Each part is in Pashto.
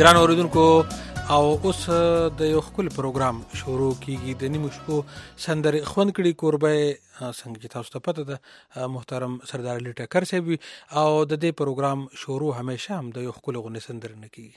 ګران اوریدونکو او اوس د یو خپل پروګرام شروع کیږي د نیمو شپو سندرې خوند کړي کوربه څنګه چې تاسو ته پته ده محترم سردار علي ټکر صاحب او د دې پروګرام شروع همیشه هم د یو خپل غونې سندرې نه کیږي.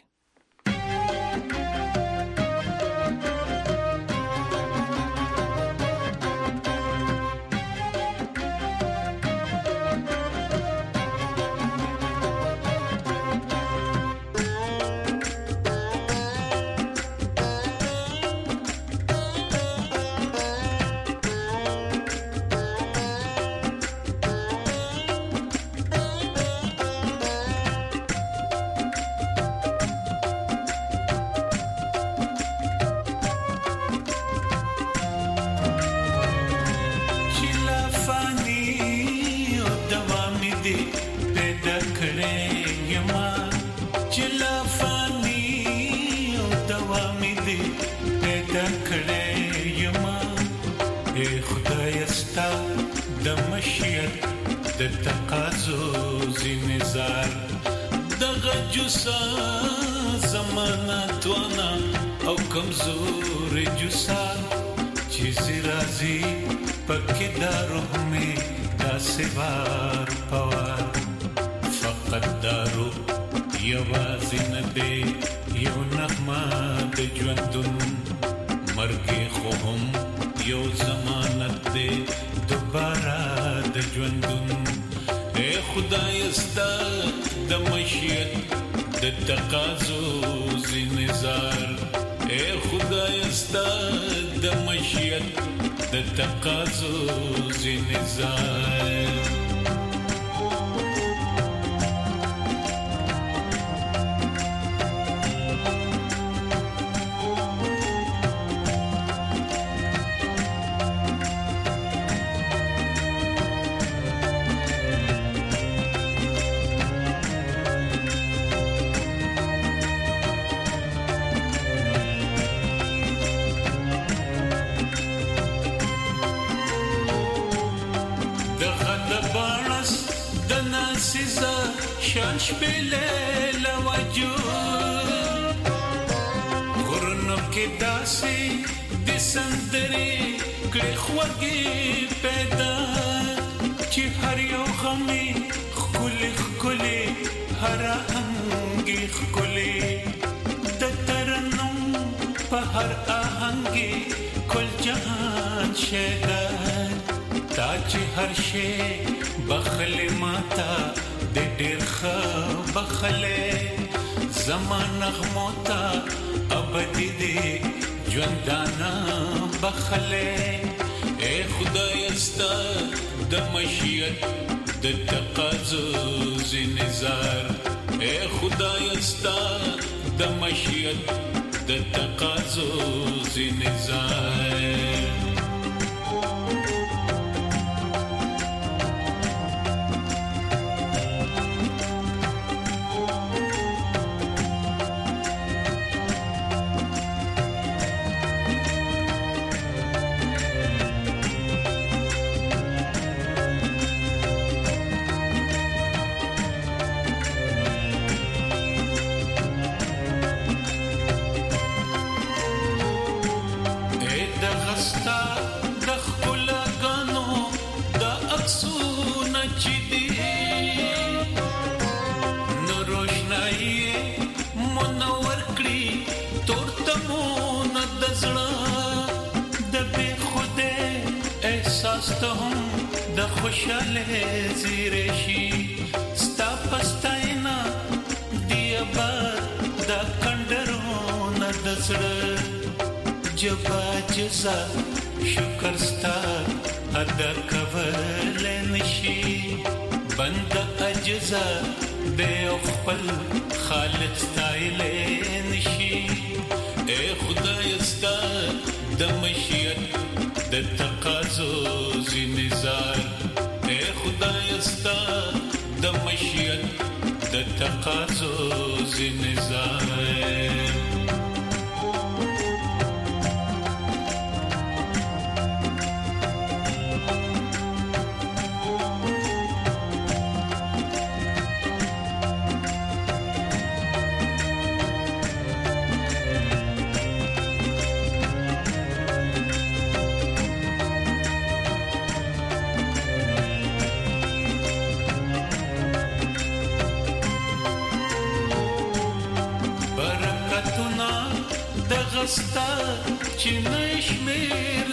وستا چې نشمیر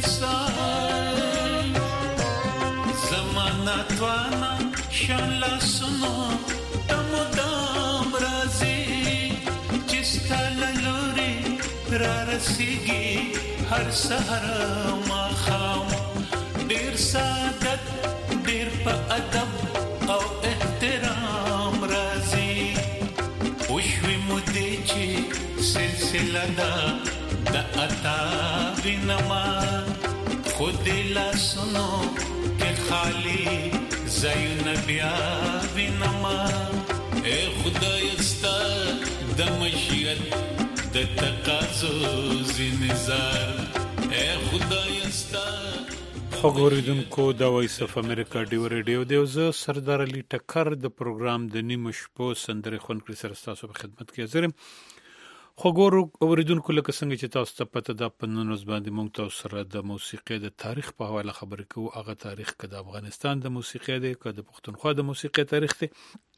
نیسای زمانه توانا شانلا سنو تمدام رازی چستا للوری را رسیگی هر سحر ماخام ډیر سعادت ډیر په ادب او احترام رازی وشوی مودې چې سلسله دا د عطا وینما خود لاسونو کې خالی زین بیا وینما اے خدای استا د مشیت د تقاضو زنزار اے خدای استا خوګوریدونکو د وایس اف امریکا ډیو ریډیو دیو زه سردار علي ټکر د پروګرام د نیمو شپو سندرې خونکړي سره تاسو په خدمت کې حاضر یم. خوګورو اوریدونکو لکه څنګه چې تاسو ته پته ده په نن ورځ باندې موږ تاسو سره د موسیقۍ د تاریخ په حواله خبرې کوو. هغه تاریخ که د افغانستان د موسیقۍ دی که د پښتونخوا د موسیقۍ تاریخ دی.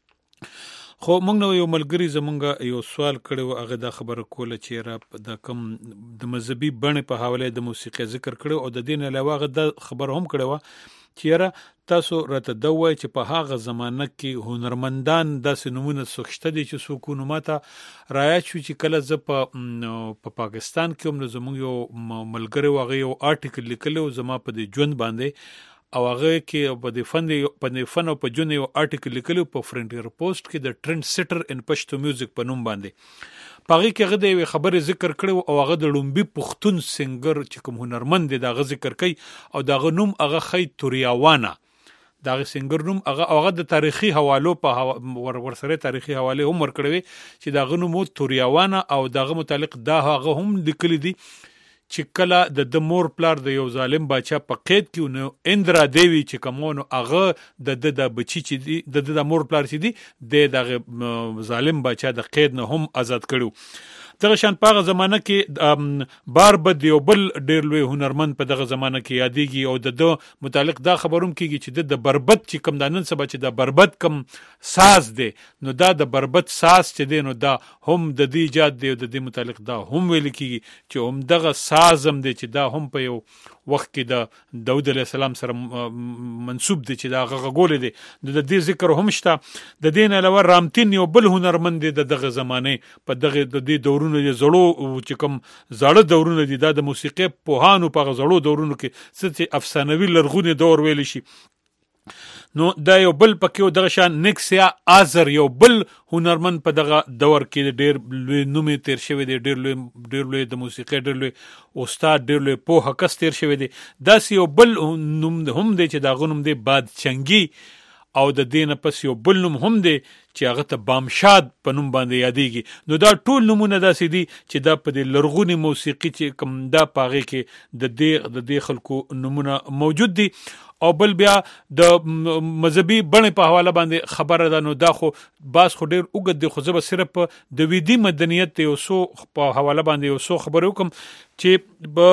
خو موږ نو یو ملګری زمونږ یو سوال کړی و، هغه دا خبره کوله چې را د کوم د مذهبي بڼې په حواله د موسیقۍ ذکر کړو او د دین علاوه هغه دا خبره هم کړې و چې را تاسو راته دا وایي چې په هغه زمانه کې هنرمندان داسې نمونه څوک شته دي چې څوک ماته رایاد شو چې کله زه په پاکستان کې هم زموږ یو ملګری و هغه یو آرټیکل لیکلی و زما په دې ژوند باندې او هغه کې په د فن او په جون یو آرټیکل لیکلی په فرنټیر پوسټ کې د ټرند سیټر ان پښتو میوزیک په نوم باندې پاغي کې هغه د خبرې ذکر کړو او هغه د لومبي پښتون سنگر چې کوم هنرمند دی دا غ ذکر کوي او دا غ نوم هغه خی توریاوانا دا غ سنگر نوم هغه د تاریخي حوالو په ورسره تاریخي حواله هم ورکړوي چې دا غ نوم توریاوانا او دغه متعلق دا هغه هم لیکلي دي چې کله د مور پلار د یو ظالم باچا په قید کې نو اندرا دیوی چې کومونو هغه د بچی چې دی د مور پلار چې دی د ظالم باچا د قید نه هم آزاد کړو. دغه شان په هغه زمانه کې بار بد یو بل ډیر لوی هنرمند په دغه زمانه کې یادېږي او د متعلق دا خبروم کېږي چې د بربد چې کم دانن سبا چې د بربد کم ساز دی نو دا د بربد ساز چې دی نو دا هم د دې ایجاد دی او د دې متعلق دا هم ویل کېږي چې هم دغه سازم دی چې دا هم په یو وخت کې د داود علیه السلام سره منسوب دی چې دا غغول دی د دې ذکر هم شته. د دین علاوه رامتین یو بل هنرمند دی دغه زمانه په دغه د دې دورونو د زړو چې کوم زړه دورونه دي دا د موسیقي پوهانو په زړو دورونو کې څه افسانوي لرغونی دور ویل شي. نو دا یو بل پکې دغه شان نیکسیا آزر یو بل هنرمند په دغه دور کې ډېر لوی نومې تیر شوی دی، ډېر لوی د موسیقۍ ډېر لوی استاد، ډېر لوی پوهه کس تیر شوی دی. داسې یو بل نوم هم دی چې دغه نوم دی بادچنګي او د دې نه پس یو بل نوم هم دی چې هغه ته بامشاد په نوم باندې یادېږي. نو دا ټول نومونه داسې دي چې دا په دې لرغونې موسیقي چې کوم دا په هغې کې د دې خلکو نومونه موجود دي. او بل بیا د مذهبي بڼې په حواله باندې خبره ده. نو دا خو باز خو ډېر اوږد دی، خو زه به صرف د ویدي مدنیت یو څو په حواله باندې یو څو خبرې وکړم چې به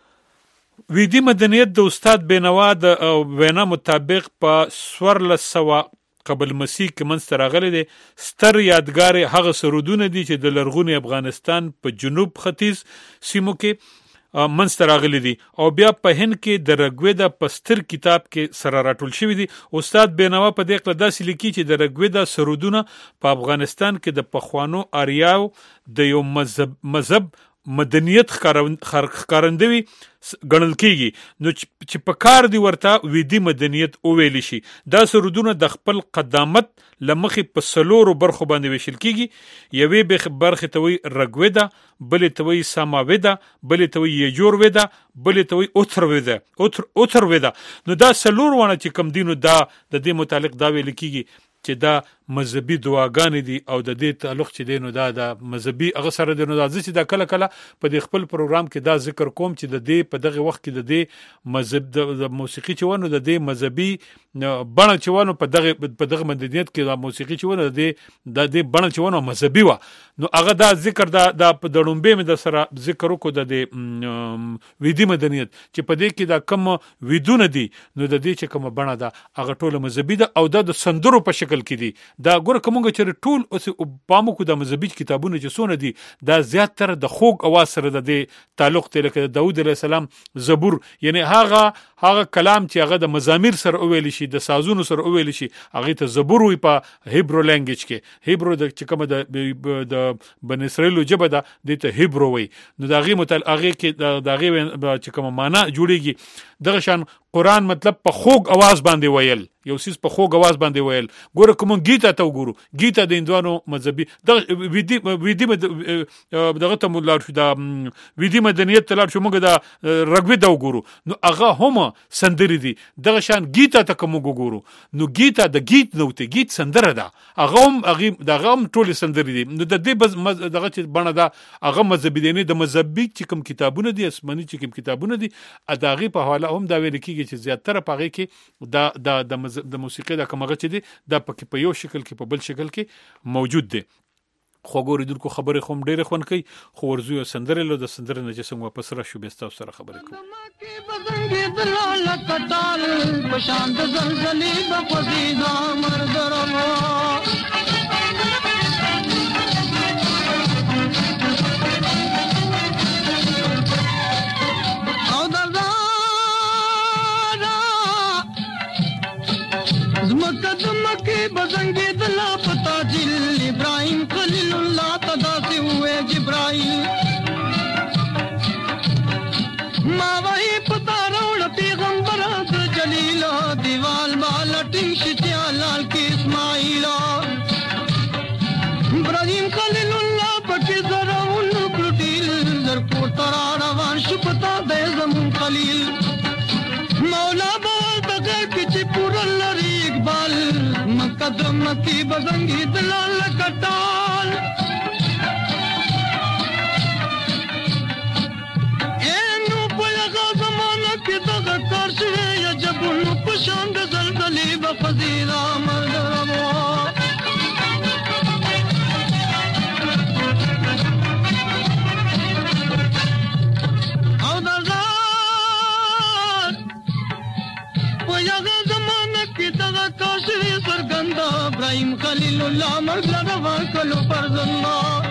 ویدي مدنیت د استاد بینوا د وینا مطابق په 1400 قبل مسیح کې منځته راغلی دی. ستر یادګار هغه سرودونه دي چې د لرغوني افغانستان په جنوب ختیځ سیمو کې منځته راغلی دي او بیا په هند کې د رګویدا په ستر کتاب کې سره راټول شوی دي. استاد بینوا په دې کله داسې لیکي چې د رګویدا سرودونه په افغانستان کې د پخوانو آریاو د یو مذهب مدنیت ښکارندوی ګڼل کېږي. نو چې په کار دی ورته ویدي مدنیت وویل شي. دا سرودونه د خپل قدامت لمخې په 4 برخو باندې ویشل کېږي. یوې برخې ته وایي رګویدا، بلې ته وایي ساماویدا، بلې ته وایي یجورویدا، بلې ته وایي اوترویدا. نو دا 4 ونه چې کم دي نو دا د دې متعلق دا ویل کېږي چې دا مذهبي دعاګانې دي او د دې تعلق چې دی نو دا د مذهبي هغه سره دی. نو دا چې دا کله کله په دې خپل پروګرام کې دا ذکر کوم چې د دې په دغه وخت کې د دې مذهب د موسیقي چې ونه د دې مذهبي بڼه چې ونه په دغه مدنیت کې د موسیقي چې ونه د دې بڼه چې ونه مذهبي و. نو هغه دا ذکر دا په دړومبې مې د سره ذکر وکړو د ویدي مدنیت چې په دې کې دا کم ویدونه دي نو د دې چې کومه بڼه ده هغه ټوله مذهبي ده او دا د سندرو په شکل کې دي دا ګوره کومه چې ټول اوس پامو کو د مذهبي کتابونو چې سونه دي دا زیاتره د خوږ اواز سره د تعلق ته لکه داوود علیه السلام زبور یعنی هغه کلام چې هغه د مزامیر سره ویل شي د سازونو سره ویل شي هغه ته زبور وي په هیبرو لانګویج کې هیبرو د چې کومه د بن اسرائیل جبه ده د ته هیبرو وي نو دا غي متل هغه کې دا غي چې کومه معنا جوړيږي دغه شان قران مطلب په خوږ اواز باندې ویل یو سیس په خوږ اواز باندې ویل ګوره کوم گیتا ته وګورو گیتا د هندوانو مذهبي د ویدی دغه ته مولار شو د ویدی مدنیت تلار شو موږ د رګوي دا وګورو نو هغه هم سندري دي دغه شان گیتا ته کوم وګورو نو گیتا د گیت نو ته گیت سندره ده هغه دغه ټول سندري دي نو د دې دغه چې بڼه ده هغه مذهبي دي نه د مذهبي چې کوم کتابونه دي اسمنی چې کوم کتابونه دي اداغي په حواله هم دا ویل کیږي چې زیاتره پاره کې د موسیقي د کومه چې دي د پکې په یو شکل کې په بل شکل کې موجود دي خو ګوریدونکو خبره خوم ډیره خون کوي خو ورزو سندره له د سندره نه چې څنګه واپس را شو بيستا سره خبره کوم دلال کټال پشان د زلزلې د قصیدا مردرمو बजंगे दला पता जिल इब्राहिम खलीलुल्लाह तदा से हुए जिब्राइल मावही पता रौड़ पैगंबर जलीला दीवाल बाला टिंशिया लाल के इस्माइला इब्राहिम खलीलुल्लाह पके जरा उन प्लुटिल जरपुर तरारवान शुपता दे जमुन खलील मौला बाल बगैर किसी पुरल इकबाल मकदम की बजंगी दलाल कटाल एनु पलगा जमाना के दगा कारश है या जब उन पशांद जलजली बफजीरा मर्दरमो इब्राहिम खलीलुल्लाह मरला रवा कलो परजन्ना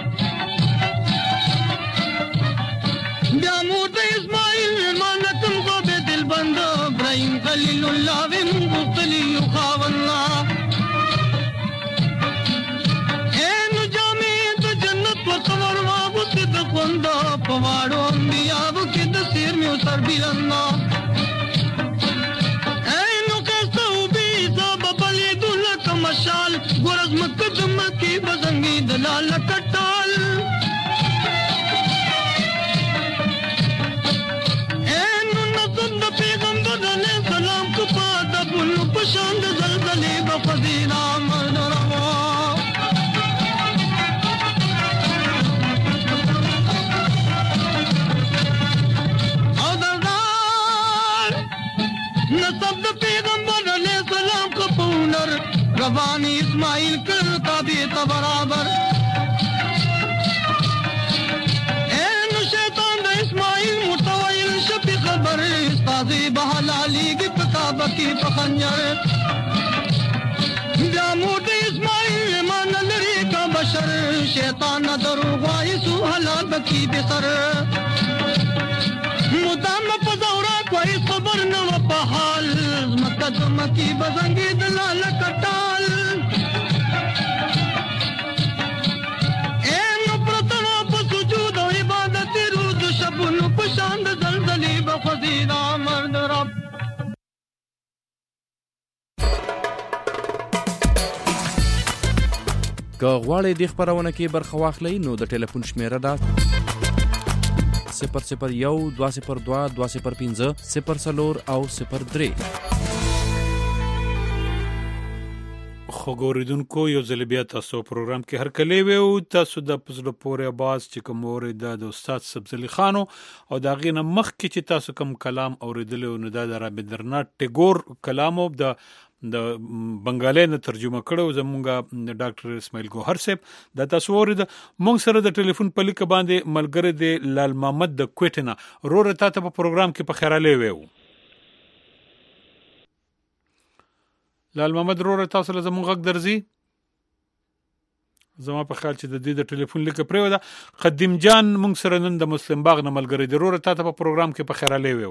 ब्यामूद इस्माइल मानतम को बे दिल बंदा इब्राहिम खलीलुल्लाह वे मुख्तली युखावन्ना ए नुजामी तो जन्नत व कमर वाबु सिद्ध खुंदा पवाड़ो अंबिया वो के दसीर में उतर बिरन्ना मशाल गुरज मुकदम की बजंगी दलाल कटाल एनु नज़ुन पैगंबर अलैहि सलाम को पादा बुल पशांद जलजले बफजीना मर्दरवा औदरदार नसब पैगंबर अलैहि सलाम को पूनर रवानी इस्माइल कर का भी बराबर ऐन शैतान द इस्माइल मुतवैल शफी खबर इस्ताज़ी बहलाली की पकाबा की पखंजर जामूद इस्माइल मान लरी का बशर शैतान दरुगाई सु हलाल बकी बिसर मुदाम पजौरा कोई खबर न पहाल मकदम की बजंगी दलाल कटाल एन प्रतना पसुजूद इबादत रूद शबुन पशांद जलजली बखजीदा मर्द रब که غواړئ د خبرونه کې برخه واخلئ نو د ټلیفون شمیره ده 001 202 205 04 او 03 خو ګوریدونکو یو ځل بیا تاسو پروګرام کې هر کله ویو تاسو د پزله پورې आवाज چې کوم اوریدا د استاد سبزلی خانو او دا غینه مخ کې چې تاسو کوم کلام اوریدل نو دا رابندرنات ټیګور کلام او د بنگالي نه ترجمه کړو زمونږه ډاکټر اسماعیل ګوهر صاحب دا تاسو ورید مونږ سره د ټلیفون په لیک باندې ملګری دی لال محمد د کوټنا روره تاسو په پروګرام کې په خیراله ویو لال محمد وروره تاسو له زموږ غږ درځي؟ زما په خیال چې د دې د ټلیفون لیکه پرې ده. قدیم جان مونږ سره نن د مسلم باغ نه ملګری دی. وروره تاسو په پروګرام کې په خیر علي وو.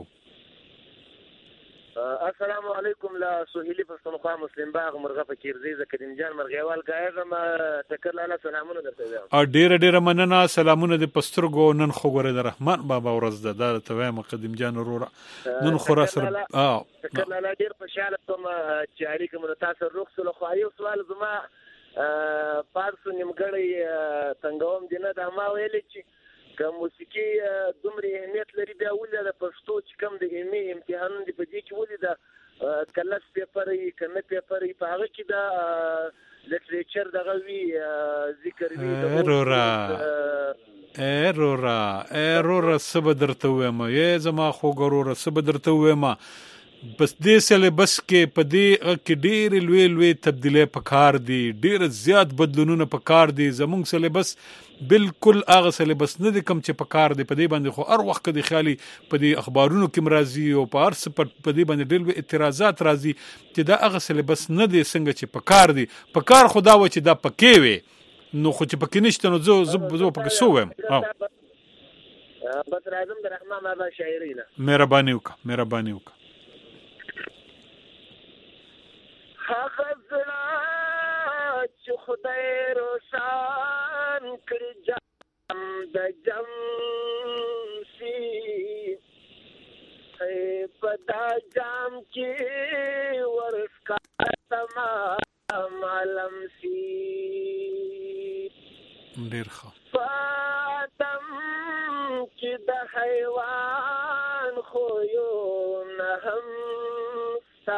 السلام علیکم لا سهیلی پښتونخوا مسلم باغ مرغه فقیر زی قدیم جان مرغیوال کاغه ما تکر لاله سلامونه درته وایم. ډیر مننه. سلامونه د پسترګو. نن خو ګوره د رحمان بابا ورځ ده. دا ته وایم قدیم جان وروره نن خو را سره تکر لاله ډیر خوشاله کوم چې اړیکه مو تاسو روغ سره خو یو سوال زما پارسو نیمګړی څنګه هم دینه دا ما ویل چې که موسیقي دومره اهمیت لري بیا ولې د پښتو چې کوم د علمي امتحانونه دی په دې کې ولې د کلاس پیپر یې کنه پیپر یې په هغه کې د لټریچر دغه وی ذکر وی ایرورا سبا درته وایم زما خو ګوره سبا درته وایم بس دې سلیبس کې په دې کې ډېر لوی تبدیلی پکار دي. ډېر زیات بدلونونه پکار دي. زمونږ سلیبس بالکل هغه سلیبس نه دی کم چې پکار دی. په دې باندې خو هر وخت د خیالي په دې اخبارونو کې مرضی او په هر څه په دې باندې ډېر اعتراضات راځي چې دا هغه سلیبس نه دی څنګه چې پکار دی. پکار خدا و چې دا پکې وي نو خو چې پکې نشته نو زه پکې سو وایم. بس راځم د رحمان بابا شاعري نه مهرباني وکړه. هغه زړه چې خدای روشن کړي جام د جم سي په دا جام کې ورسکا تمام عالم سي ډېر ښه فاتم چې د حیوان خو یو نه هم ستا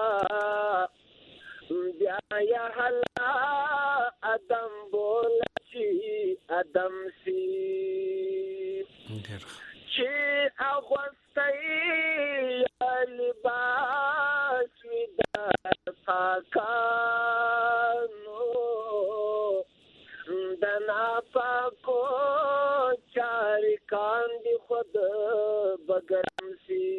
یا حلا ادم بولچی ادم سی چی اغوستی یا لباس ویدار پاکانو دنا پاکو چاری کاندی خود بگرم سی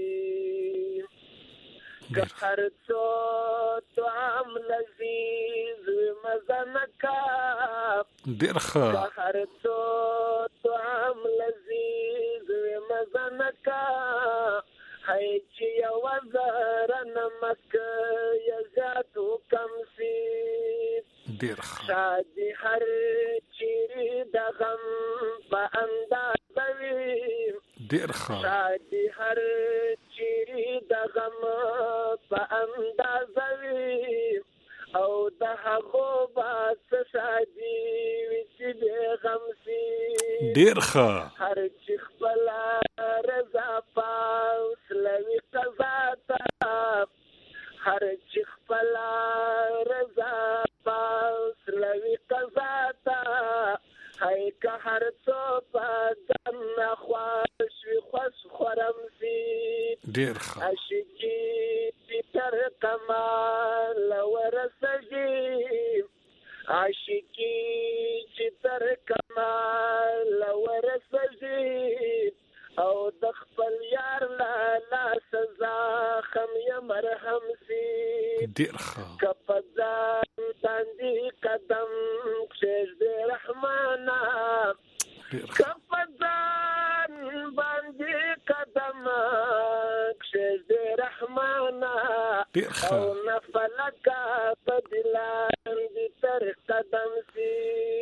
هر څو تو هم لذیذ مزنکا ډېر ښه هر څو تو هم لذیذ مزنکا هی چې یو زره نمک یا زیات کم سي ډېر ښه شادي هر چیرې د غم په اندازه وي ډېر ښه شادي هر چیرې د غم په اندازه وي او د هغو باس شادي وي چې بې غم سي ډېر ښه هر چې خپله رضا پاس لوي قضا ته هر چې خپله رضا پاس لوي قضا ته هی که هر څو په ګم خوښ وي خوش خورم سي ډېر ښه عاشقي تر کمال ورسېږي عاشقي چې تر کمال ورسېږي او د خپل یار لا سزا خم یا مرهم سي ډېر ښه که په ځان باندې قدم کښېږدې رحمانه که په ځان باندې قدم کښېږدې رحمانه او نه فلکه په دلاندې تر قدم سي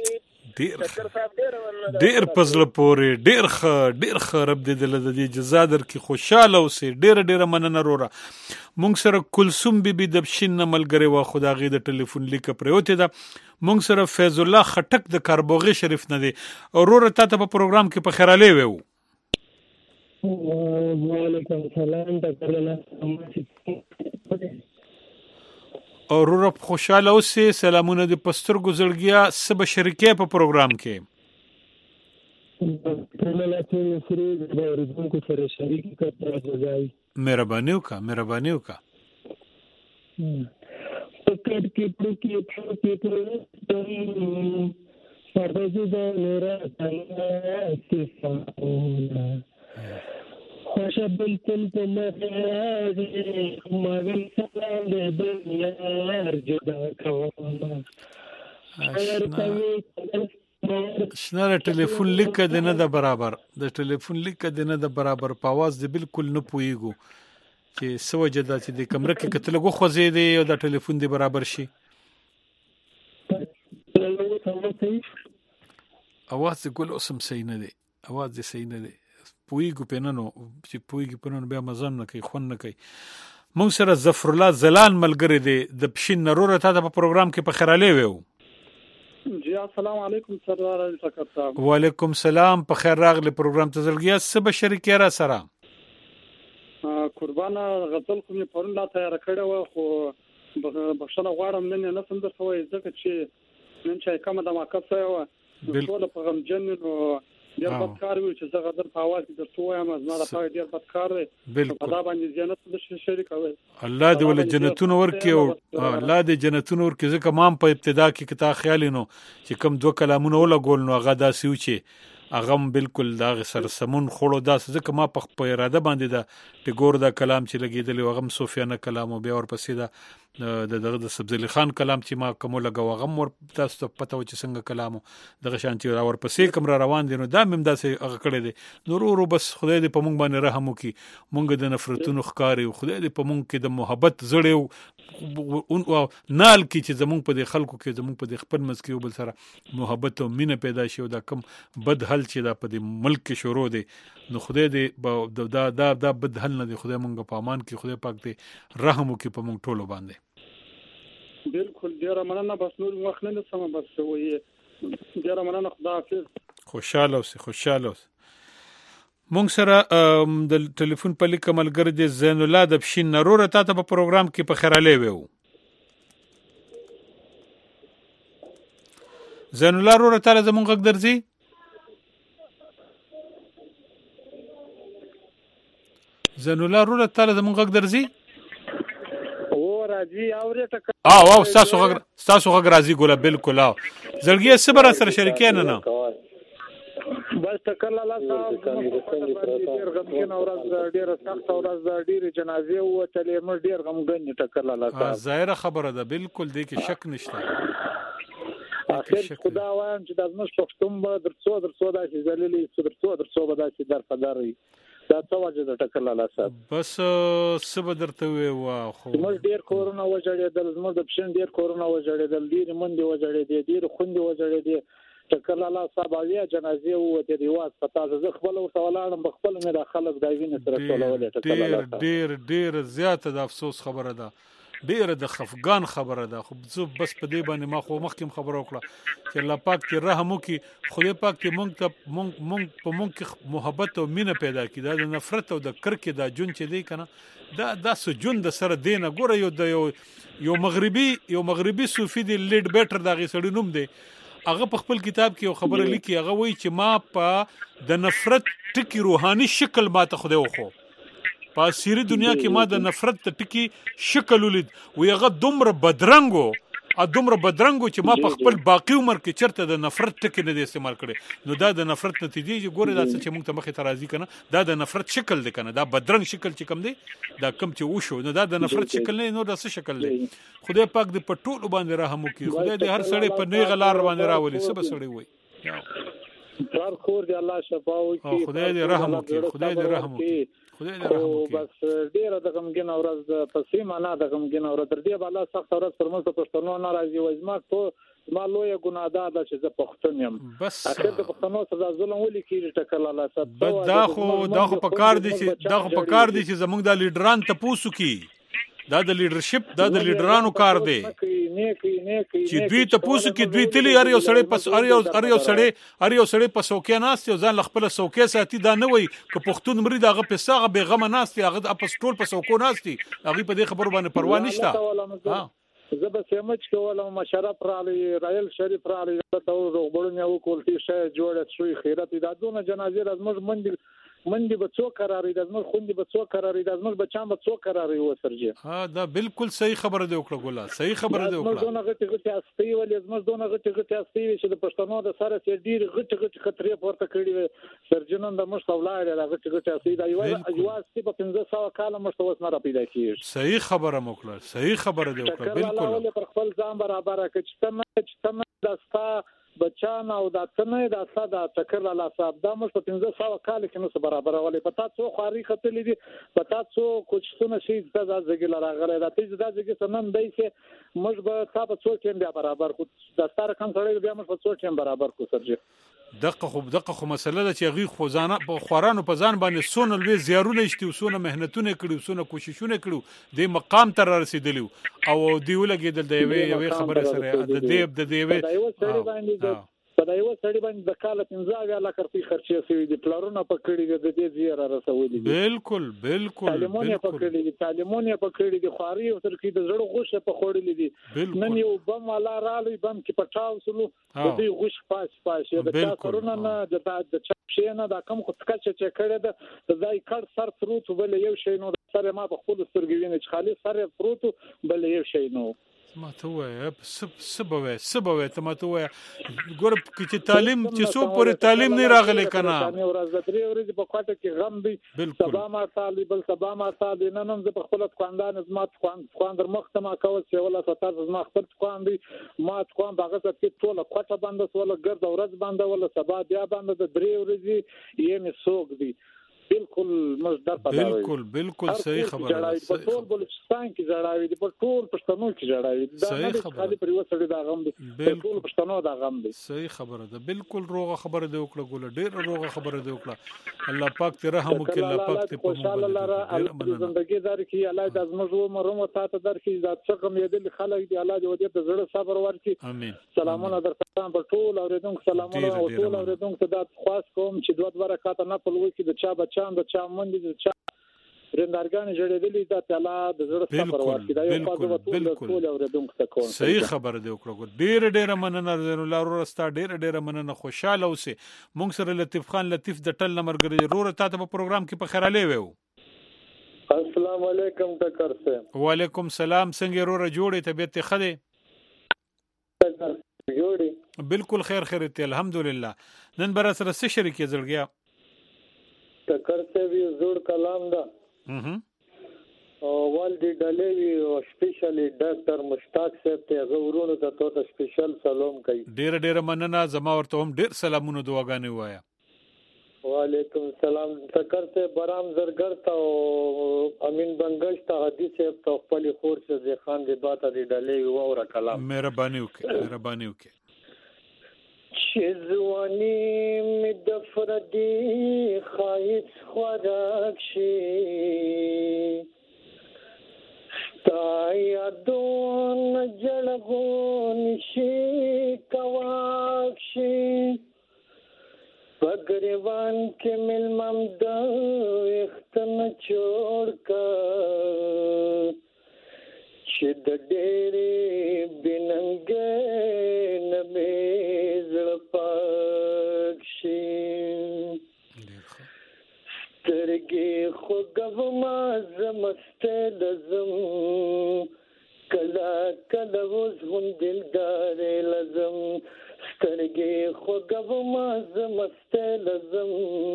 ډېر پزله پورې ډېر ښه رب دې دل د دې جزا درکړي خوشاله اوسې ډېره مننه وروره مونږ سره کلثوم بیبي د بشین نه ملګرې وه خو د هغې د ټلیفون لیکه پرېوتې ده مونږ سره فیض الله خټک د کاربوغي شریف نه دی وروره تا ته په پروګرام کې په خیرالی ویو وعلیکم السلام وروره خوشاله اوسې سلامونه د پسترګو زړګیا څه به شریکې په پروګرام کې مهرباني وکړه پکړ کې پړکې پردې د نور څنګه خوش بالکل په مخاج مګل سلام دې دنیا جدا کوم شنه ټلیفون لیک د نه د برابر د ټلیفون لیک د نه د برابر په आवाज د بالکل نه پويګو چې سوجه د چې د کمره کې کتل غو خوځې دی او د ټلیفون دی برابر شي आवाज ګل اوسم صحیح نه دی आवाज دې صحیح نه دی پويګو پننو چې پويګو پننو بیا مزم نه کوي خون نه کوي مونږ سره ظفر الله زلان ملګری دی د پښین نروره ته په پروګرام کې په خیراله ویو جی السلام علیکم سردار علي ټکر صاحب وعلیکم سلام په خیر راغلی پروګرام ته زلګیا سبا شریک را سره قربانه غزل کوم پرون لا تیار کړو خو بخښنه غواړم نن نه سم درته وای ځکه چې نن چې کومه د ماکسه و ټول په غم جننو ډیر بدکار وي چې زه غدر په आवाज درته وایم زما د پاره ډیر بدکار دی په دا باندې جنت د شریک وي الله دې ول جنتونو ورکي او الله دې جنتونو ورکي ځکه مام په ابتدا کې کتا خیال نو چې کم دوه کلامونه ولا ګول نو هغه داسې و چې اغم بالکل دا سر سمون خړو داس ځکه ما په اراده باندې دا ټګور دا کلام چې لګیدل وغم سفیانه کلام او بیا ورپسې دا دغه د سبزی علي خان کلام چې ما کوم لګو غم ور تاسو ته پته و چې څنګه کلامو دغه شانتي ورپسې کوم را روان دي نو دا مم داسې هغه کړی دي نورو بس خدای دې په مونږ باندې رحم وکي مونږ د نفرتونو ښکاری خدای دې په مونږ کې د محبت زړې او نال کې چې زمونږ په دې خلکو کې زمونږ په دې خپل مسکی او بل سره محبت او مینه پیدا شي او دا کم بد حل چې دا په دې ملک کې شروع دي نو خدای دې دا بد حل نه دي خدای مونږ په امان کې خدای پاک دې رحم وکي په مونږ ټولو باندې بالکل ډیره مننه بس نور وخت نه سم بس وې ډیره مننه خدا حافظ خوشاله اوسې مونږ سره د ټلیفون په لیک ملګری دی زین الله د پښین نروره ته په پروګرام کې په خیراله ویو زین الله روره ته زمونږ غږ درځي زین الله روره ته زمونږ غږ درځي راځي اورې ټکر او تاسو غږ راځي ګوله بالکل او زړګي صبر سره شریکین نه بس ټکر لاله صاحب ډیر غمګین اورز ډیر سخت اورز ډیر جنازې وتلې مر ډیر غمګین ټکر لاله صاحب ظاهره خبره ده بالکل دې کې شک نشته اخر خدا وایم چې د موږ پښتون به درڅو داسې ذلیلې درڅو به داسې در قدرې دا څه وجه د ټکر لاله صاحب بس سبا درته وی وا خو موږ ډیر کورونه وجړېدل موږ د پښین ډیر کورونه وجړېدل ډیر منډي وجړېدل ډیر خوندې وجړېدل ټکر لاله صاحب بیا جنازې وته دی واس پتا زه خپل ورته ولاړم بخپل مې د خلک دایوینه سره ټولولې ټکر لاله ډیر زیاته د افسوس خبره ده ډیره د خفقان خبره ده خو زه بس په دې باندې ما خو مخکې خبره وکړه چې الله پاک دې رحم وکړي خدای پاک دې مونږ په مونږ کې محبت او مینه پیدا کړي دا د نفرت او د کرکې دا جون چې دی کنه دا سجون د سره دینه ګوره یو مغربي صوفي دی لیډ بیټر دا غي سړی نوم دی هغه په خپل کتاب کې یو خبره لیکي هغه وایي چې ما په د نفرت ټکی روحاني شکل ماته خدای وخو په سیری دنیا کې ما د نفرت ټکی شکل ولید وی هغه دومره بدرنګو چې ما په خپل باقی عمر کې چرته د نفرت ټکی نه استعمال کړي نو دا د نفرت نتیجه چې ګوره دا څه چې موږ ته مخې ته راځي کنه دا د نفرت شکل دی کنه دا بدرنګ شکل چې کم دی دا کم چې وشو نو دا د نفرت شکل نه نو دا څه شکل دی خدای پاک دې په ټولو باندې رحم وکړي خدای دې هر سړی په نیغه لار باندې راولي سبا سړی وي پلار خور دی الله شفا وکړي خدای دې رحم وکړي بس ډیر د غمګین اورز پسې معنا د غمګین اورز تر دې بالا سخت اورز پر موږ پښتنو ناراضي وای ما لوی ګناه ده چې زه پښتون یم بس اخر د پښتنو سزا ظلم ولي کیږي ټکر لاله صاحب دا خو په کار دي چې زموږ د لیډران ته پوسو کی دا د لیډرشپ دا د لیډرانو کار دی چې دوی ته پوسو کې دوی تلی هر یو سړی په سوکې ناست یو ځان خپل سوکې ساتي دا نه وای که پښتون مری دغه په ساغه به غم ناست هغه په ټول په سوکو ناستي هغه په دې خبرو باندې پروا نشته زه به سمج کولم مشرف را رایل شریف را ته روغبړونه وکول چې شې جوړه شوی خیرت دا دونه جنازې از موږ منډي من دې به څو قرارې د زموږ خوندې به څو قرارې د زموږ بچان به څو قرارې وسرجه دا بالکل صحیح خبره دی وکړه ګولا صحیح خبره دی وکړه زموږ دونه غټي استي ولې زموږ دونه غټي استي چې د پښتنو د سره چې ډیر غټي خطرې پورته کړي سرجنون د مش تولاړي د غټي استي دا یو استي په 1500 کال مشته وس نه پیدا کیږي صحیح خبره وکړه صحیح خبره دی وکړه بالکل ولې پر خپل ځان برابر کړي چې تم دستا بچان او د اتنه د اسد ټکر لا صاحب دا مش په 1500 کال کې نو برابر ولې پتا څو خاري خطلې دي پتا څو کوچونه شي د ځګل راغله د تیز د ځګل سنن دی چې مش به تاسو څو ټیم بیا برابر کو د ستاره کم سره بیا مش په څو ټیم برابر کو سرجه دغه خو مسله ده چې غي خوځانه په خورانو په ځان باندې سونه لوي زیارونه شتي وسونه مهنتونه کړي وسونه کوششونه کړي د مقام تر رسیدلی او دی ولګیدل د یوې خبره سره د دیو په دا یو سړی باندې د کال 15 لا کړتي خرچې شوی دي پلارونه پکړي د دې زیاره رسولې دي بالکل تعلیمونه پکړي دي خواري او تر کې د زړه غوښه په خوړلې دي نن یو بم والا رالي بم کې پټاو سلو د دې غوښ پاس د کارونه نه د چپشینه د کم خو تکچ چې کړه د ځای کړ سر فروت بل یو شی نو سره ما په خپل سترګوینه چې خالي سر فروت بل یو شی نو ما ته وای سبوي ته ما ته وای ګور چې تعلیم چې څو پورې تعلیم نه راغلی کنه ورځ د 3 ورځې په کوټه کې غم دی سبا ما طالب سبا ما طالب نن زه په خپل خواندان زما خواندر مختما کول چې ولا ستار زما خپل خواندي ما خوان باغه چې ټول کوټه باندې ولا ګرد ورځ باندې ولا سبا بیا باندې د 3 ورځې یې مسوق دی بالکل مصدر پداوي بالکل صحیح خبره ده په ټول بلوچستان کې جړاوي دي په ټول پښتنو کې جړاوي دا نه خالي پر وسړي دا غم دي په ټول پښتنو دا غم دي صحیح خبره ده بالکل روغه خبره ده وکړه ګول ډېر روغه خبره ده وکړه الله پاک ته رحم وکړي الله پاک ته په ان شاء الله زندگی دار کې الله د ازمجو مرمو تاسو در کې دا څنګه مې دل خلک دي الله دې ودې د زړه صبر ورکړي امين سلامونه درته په ټول اوریدونکو سلامونه او ټول اوریدونکو ته د خاص کوم چې دوه برکات نه په لوي کې د چا بچان د چا مندي د چا رندارګان جوړېدلې د تعالی د زړه صبر ورکړي دا یو خاصه ټول اوریدونکو ته کوم صحیح خبر دی وکړه ډېر مننه الله ورستا ډېر مننه خوشاله اوسه مونږ سره لطیف خان لطیف د ټل نمبرګری رور ته په پروګرام کې په خیراله وو السلام علیکم ټکر سه وعلیکم سلام څنګه رور جوړې طبيعت خده جوړې بالکل خیر ته الحمدلله نن بر سره څه شریکې زړګیا ټکر سه وی زوړ کلام دا او والدی ډلې او سپیشلی ډاکټر مشتاق صاحب ته غوړونو ته سپیشل سلام کوي ډېر مننه زما ورته هم ډېر سلامونه دعاګانې وایا وعلیکم السلام ټکر سه برام زرګر ته امین بنگش ته حدیث ته خپل خور سے خان دی باته دی ډلې او را کلام مهرباني وکړه شزوانی می دفردی خایت خوراک شی ستایا دون جلغون شی کواک شی پگریوان کے ملمم دا اختن چھوڑ کر شد ډېرې بننګې نمېزړ پاک شي سترګې خوږه ما زمسته لزم کله اوس هم دلدارې لزم سترګې خوږه ما زمسته لزم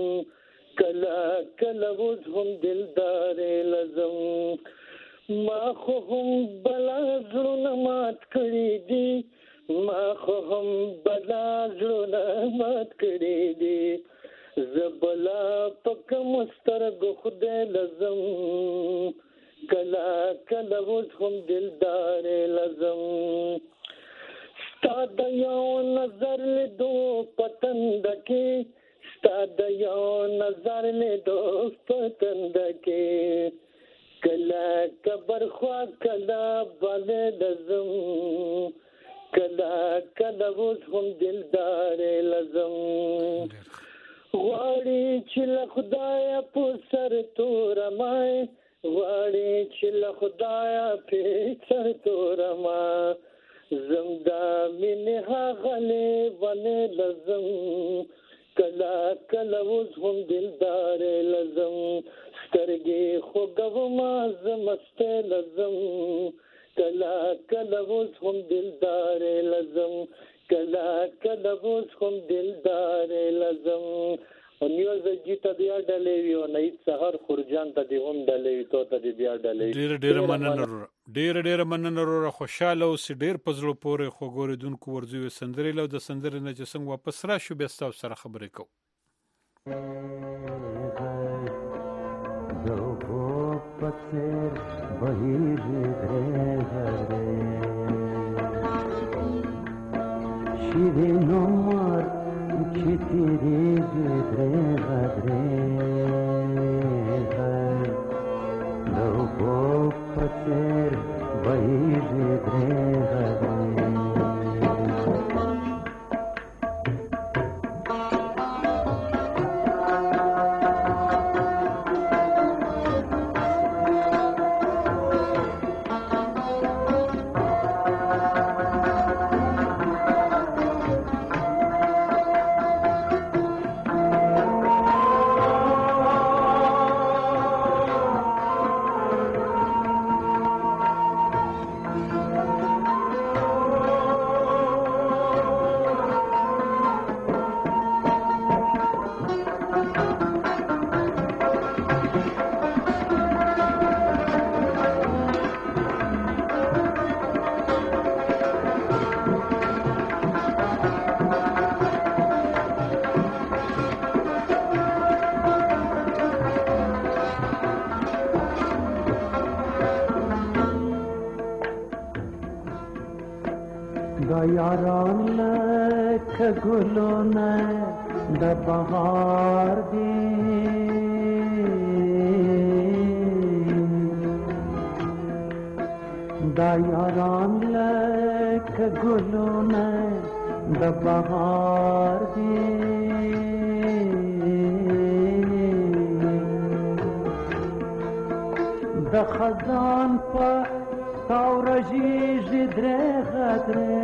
کله اوس هم دلدارې لزم ما خو هم بلا زړونه مات کړي دي ما خو هم بلا زړونه مات کړي دي زبلا پک مسترګ خدای لزم کلا اوس هم دلدار لزم ستا د یو نظر لیدو پتند کې ستا د یو نظر لیدو پتند کې کلا کبر خوا کلا بل لزم کلا اوس هم دلدار لزم غواړي چې له خدایا په سر تور مای غواړي چې له خدایا په سر تور ما زمدا مینه غلې ونه لزم کلا کلا اوس هم دلدار لزم سترګې خوږو ما زمست لزم کلا کلا اوس هم دلدار لزم کلا کلا اوس هم دلدار لزم نیو زجیته بیا ډلې وی او نه سحر خورجان ته دی هم ډلې تو ته دی بیا ډلې ډیر مننه وروره خوشاله اوس ډیر پزړو پورې خو ګوریدونکو ورځي سندري له د سندري نه چې څنګه واپس راشو بیا تاسو سره خبرې کوو Ki teri zedre gadre hai Logo pater vahi zedre gadre यारान लख गुलों ने द बहार दी द यारान लख गुलों ने द बहार दी द खजान पर Tauraji zidre gadre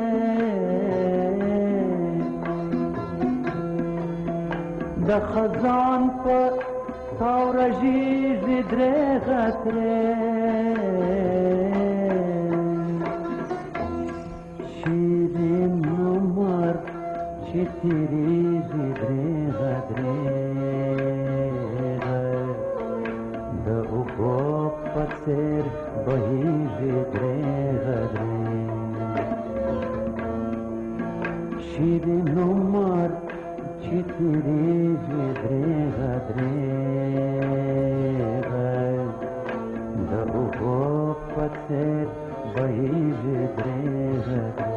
Da khazan pa tauraji zidre gadre Shirin numar chitiri zidre gadre Da ugo pater bahi zedre gadre Shirin umar chitri zedre gadre Da ugo pater bahi zedre gadre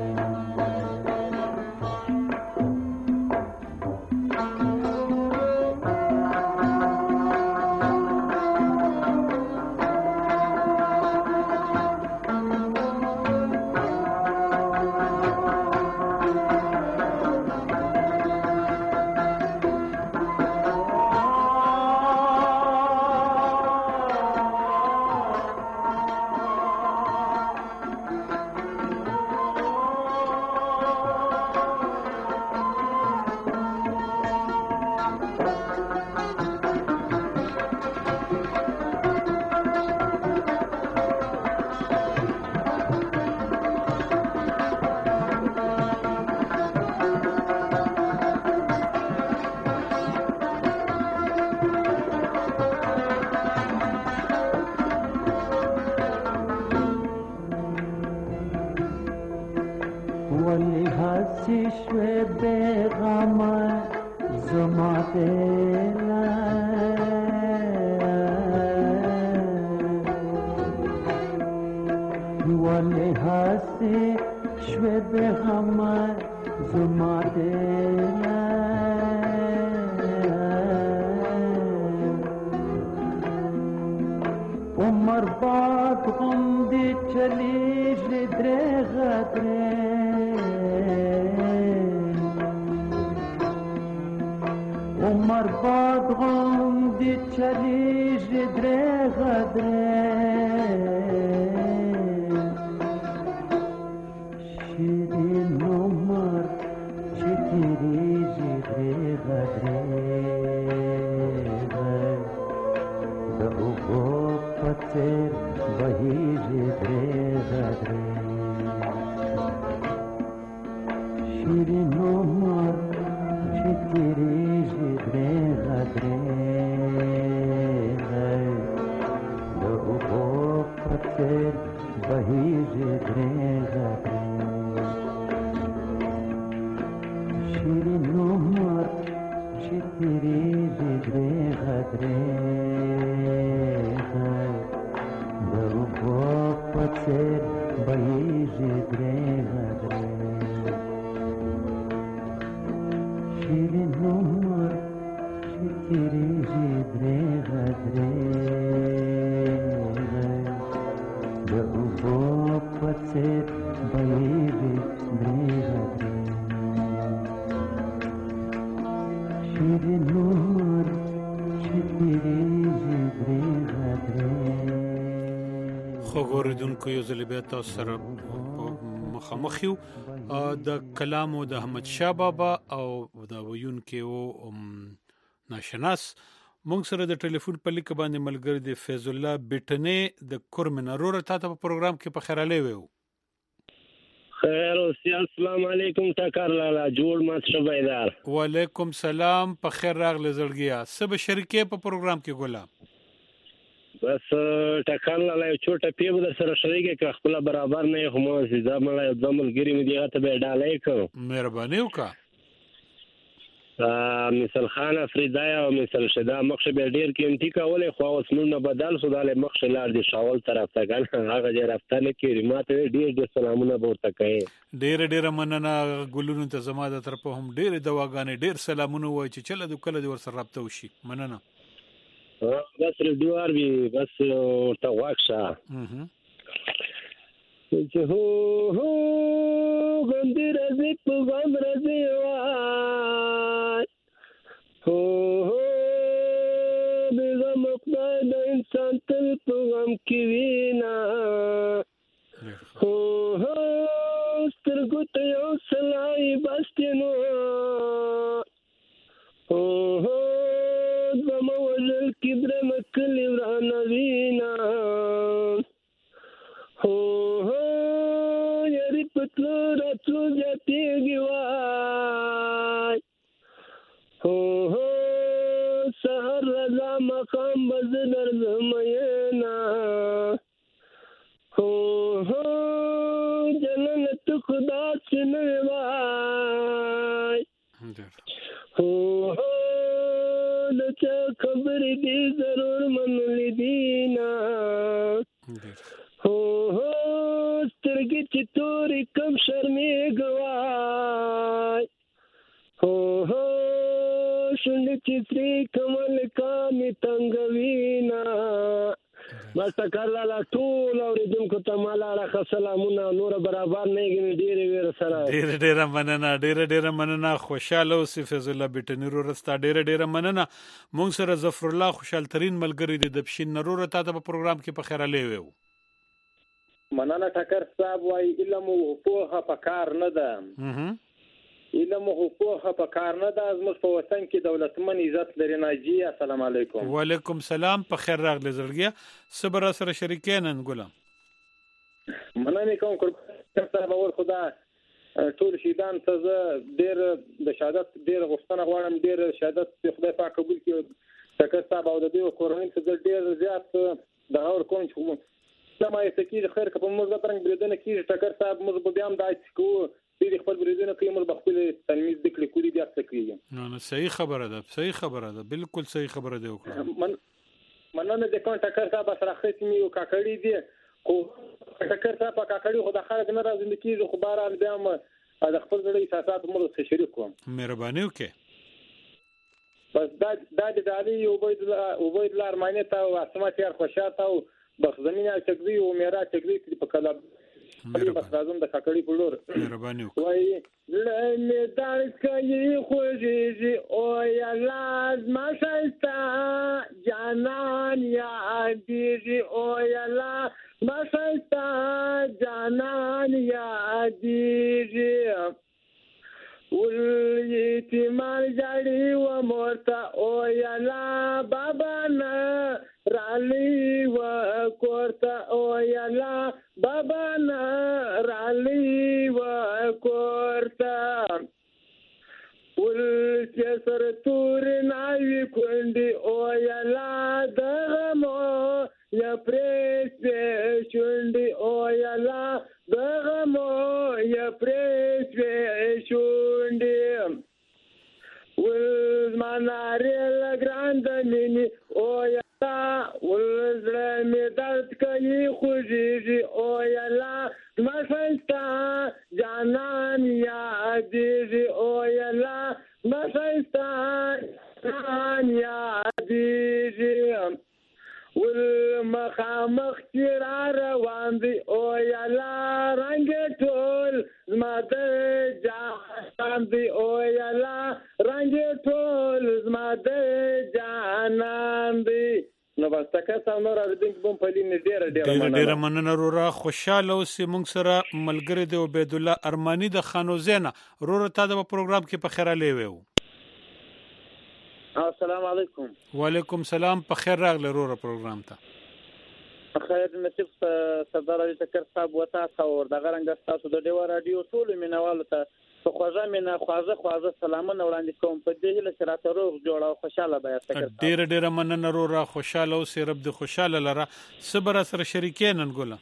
Shirin umar chitiri zidre څېر بهیږي درېغه درې شیرین عمر چې تېرېږي درېغه درېغه د اوبو په څېر بهیږي درېغه درې شیرین عمر چې تېرېږي درېغه درېغه د اوبو په څېر بهیږي درېغه درې شیرین عمر چې تېرېږي درېغه درېغه د اوبو په څېر بهیږي درېغه درې شیرین عمر چې تېرېږي درېغه درې. خو ګورېدونکو یو ځل بیا تاسو سره مخامخ یو د کلام د احمد شاه بابا او د ویونکي او ناشناس مونږ سره د ټلیفون په لیک باندې ملګری دی فیض الله بیٹنې د کورمنارور ته په پروګرام کې په خیراله ویو. خیر اوسې السلام علیکم ټکر لالا جوړ مات شبیدار. وعلیکم سلام په خیر راغله زړګیا سب شریکې په پروګرام کې ګولا بس ټکر لالا یو چوټه پیو در سره شریکې که خپل برابر نه هم زیاده مله د ملګری مې دیغه ته به ډالې کو مهرباني وکړه مثال خان افریدای او مثال شدا مخشه به ډیر قیمتي کولې خو اوس نو نه بدل سو داله مخشه لار دي شاول طرف ته ګان هغه جې رافتنه کې ماته ډیر سلامونه ورته کوي ډیر مننه ګلونو ته زما د طرفه هم ډیر دواګانې ډیر سلامونه وای چې چله د کله د ور سره رابطه وشي مننه بس ردوار بي بس ورته واښه چې هو غندې راځي په غم راځي هو بغم خدای د انسان تل په غم کې وینا هو سترګو ته یو سلای باستینو هو زما وژل کبر مکلی ورانه وینا هو یاري پتلو راتلو زیاتېږي وای هو سهر رضا مقام بزدر زمینا هو جنت خدا سنوی وای هو دچا خبر دی ضرور من لیدینا هو سترګې چې تورې کم شرمېږي وای هو شونډې چې سرې کمل کامې تنګوینا بس ټکر لالا ټول اورېدونکو ته مالاړه سلامونه نور برابر نه کېږي ډېرې ویره سره ډېره مننه ډېره مننه خوشاله اوسې فیض الله بیٹنې ورور ستا ډېره مننه مونږ سره ظفر الله خوشحال ترین ملګری دی د پښین نرور ته په پروګرام کې په خیراله ویو مننه ټکر صاحب وای علم او پوهه په کار نه ده علم او پوهه په کار نه ده زموږ په وطن کې دولتمن عزت لري ناجی السلام علیکم وعلیکم سلام په خیر راغلی زړګیا صبر سره شریکینن ګلم مننه کوم صاحب اور خدا ټول شهیدان ته ډېر د شهادت ډېر غوښتنه غواړم ډېر شهادت خدای پاک قبول کړي ټکر صاحب او د دې کورنۍ ته ډېر زیات د اور کوم چې سمه یې سکیږ خیر که په موږ درنګ بریدنه کېږي ټکر صاحب موږ به بیا هم داسې کوو دې خپل بریدنه کوي موږ به خپل تلمیذ د کړي کولی بیا څه کېږي نه صحیح خبره ده بالکل صحیح خبره ده وکړه مننه د کوم ټکر صاحب سره ختمي او کاکړي دي خو ټکر صاحب په کاکړي خو د خلک نه راځي کېږي خو بهرحال بیا هم د خپل ځړې احساسات موږ سره شریک کوم مهرباني وکړه بس دا د علي عبید الله ارماني ته او اسمت یار خوشاته او بخزمینه چګوي او میرا چګوي په کلب بس راځم د کاکړي په لور مهرباني وکړه وای لمه دار کوي خوږي او یا لازم شایسته جانان یا دیږي او یا لازم شایسته جانان یا دیږي ول یتیمان جاړي و مورتا او یا لا بابا نه رالی و کورتا او یلا بابا نا رالی و کورتا ول سر تور ناوی کندی او یلا دغمو یا پریس شوندی او یلا دغمو یا پریس شوندی ول منارل گراند مینی او یلا ول زړه می درد کوي خوږیږي او یلا مخستا جانان یادیږي او یلا مخستا جانان یادیږي ول مخامخ چې را روان دي او یلا رنګ ټول زما د جانان دي او یلا رنګ ټول زما د جانان دي. نو بس تاسو نور اوریدونکو بم په لینه ډیره مننه رورا خوشاله اوسې مونږ سره ملګری دی عبید الله ارمانی د خانوزینا رورا تا د پروګرام کې په خیره لیوو. السلام علیکم. وعلیکم سلام په خیر راغله رورا پروګرام ته. خیر نصیب سردار علي ټکر صاحب وتا څور د غرنګ تاسو د ډیو رادیو ټول مینوالو ته خوږه مینا خوازه سلامونه وړاندې کوم په دې هله چې راته روغ جوړ او خوشاله بیا ټکر. ډیره مننه رورا خوشاله اوسې رب دې خوشاله لره صبر سره شریکین نګوله.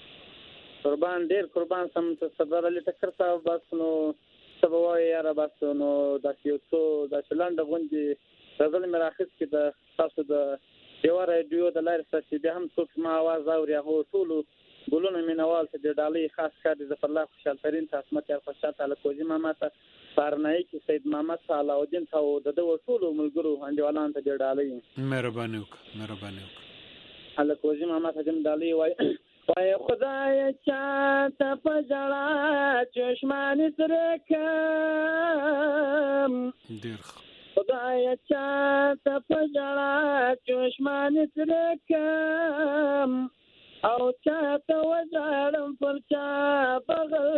قربان سم سردار علي ټکر صاحب بس نو سبا یاره بس نو د یو د چلند غونډې رزل مراخص کې د تاسو د ډیو رادیو د لارې سره به هم څوک ما आवाज اوري هغه ټول ګلونه مینوال ته د ډالۍ خاص کار د ظفر الله خوشحال ترين تاسو مته خوشحال تعالی کوجی ماما ته فارنای کې سید محمد صالح الدین ته د ټول ملګرو انډیوالان ته د ډالۍ مهرباني وکړه الله کوجی ماما ته د ډالۍ وای خدای چا ته پجړه چشمان سره کم ډیر خدای چا ته پجړه چشمان سره کم او چا ته وځړم پر چا بغل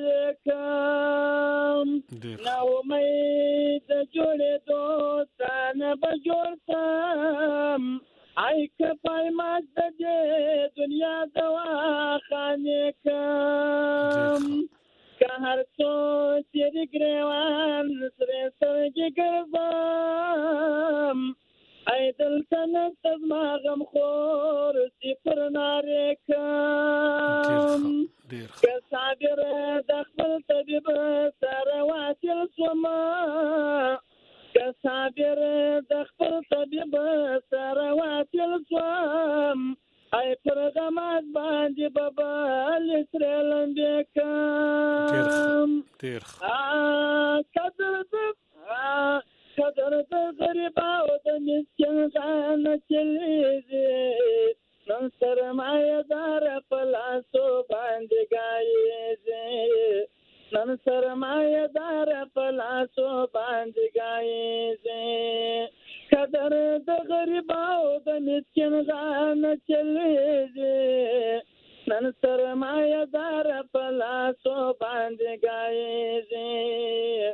بلکم نو مې د جوړې دوستانه بجوړتم ای کپای ما د دنیا دوا خانه کم که هر څو چې ګریوان سره سره ګرځم ای دلته نتزما غم خور سفر ناره کم که صابر د خپل طبیب سره واصل سوما که صابر د خپل طبیب سره واصل سوم ای پر غمات باندې بابا لسره لنډ کم قدر د غریب او د مسکین ځان چلیږي نن سرمایه‌دار په لاسو باندې ګایږي نن سرمایه‌دار په لاسو باندې ګایږي قدر د غریب او د مسکین ځان چلیږي نن سرمایه‌دار په لاسو باندې ګایږي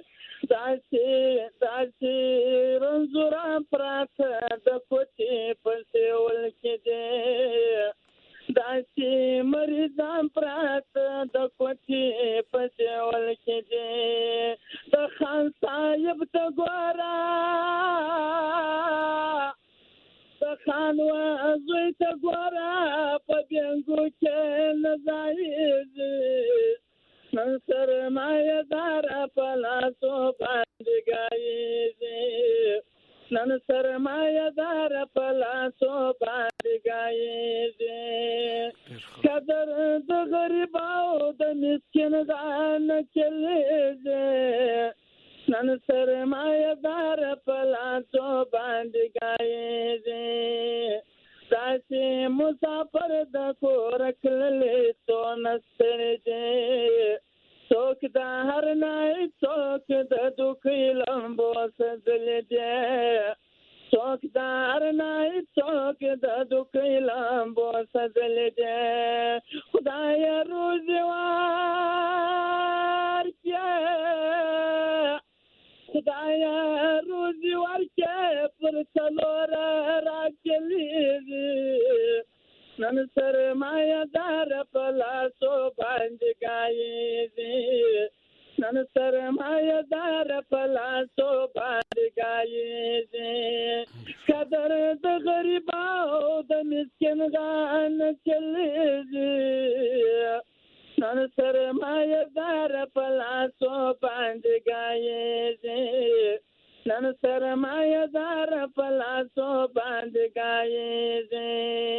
داسې رنځورا پراته د کوټې په سیول کې دی داسې مریضان پراته د کوټې په سیول کې دی د خان صاحب ته ګوره د خان زوی ته ګوره په بینګو کې نه ځایږي نن سرمایه‌دار په لاسو باندې ګایږي نن سرمایه‌دار په لاسو باندې ګایږي قدر د غریب او د مسکین ځان چلیږي نن سرمایه‌دار په لاسو باندې ګایږي داسې مسافر د کور کړلې تو نستړي دي څوک د هر نه څوک د دوکې لمبو سدلې دي څوک د هر نه څوک د دوکې لمبو سدلې دي خدای روزي ورکړي خدای روزي ورکړي پر څلور راکلي نن سرمایه دار په لاسو باندې ګایږي نن سرمایه دار په لاسو باندې ګایږي قدر د غریب او د مسکین غان چلېږي نن سرمایه دار په لاسو باندې ګایږي نن سرمایه دار په لاسو باندې ګایږي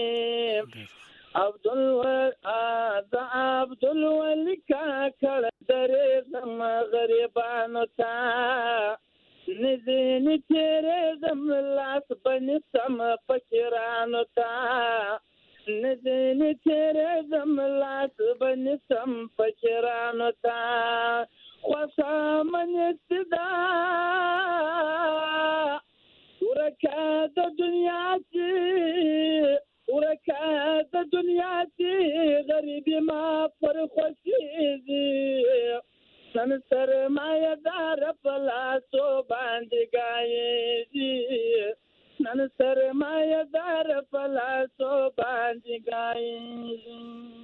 عبدالولی کاکړ درې زم غریبانو ته نزینې تیرې زم لاس بنسم فقیرانو ته نزینې تیرې زم لاس بنسم فقیرانو ته خوښه منستې ده ورکه د دنیا چې ورکه د دنیا چې غریبي ما پر خوښېږي نن سرمایه دار په لاسو باندې ګایږي نن سرمایه دار په لاسو باندې ګایږي